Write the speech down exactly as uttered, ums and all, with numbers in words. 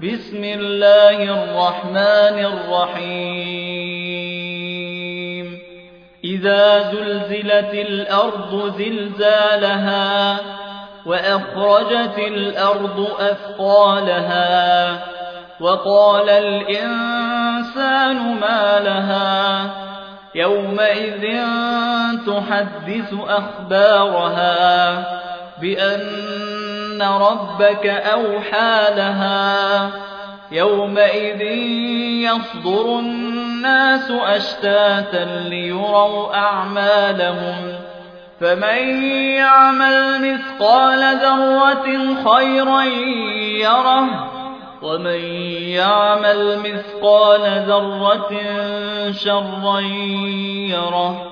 بسم الله الرحمن الرحيم إذا زلزلت الأرض زلزالها وأخرجت الأرض أثقالها وقال الإنسان ما لها يومئذ تحدث أخبارها بأن ربك أوحى لها يومئذ يصدر الناس أشتاتا ليروا أعمالهم فمن يعمل مثقال ذرة خيرا يره ومن يعمل مثقال ذرة شرا يره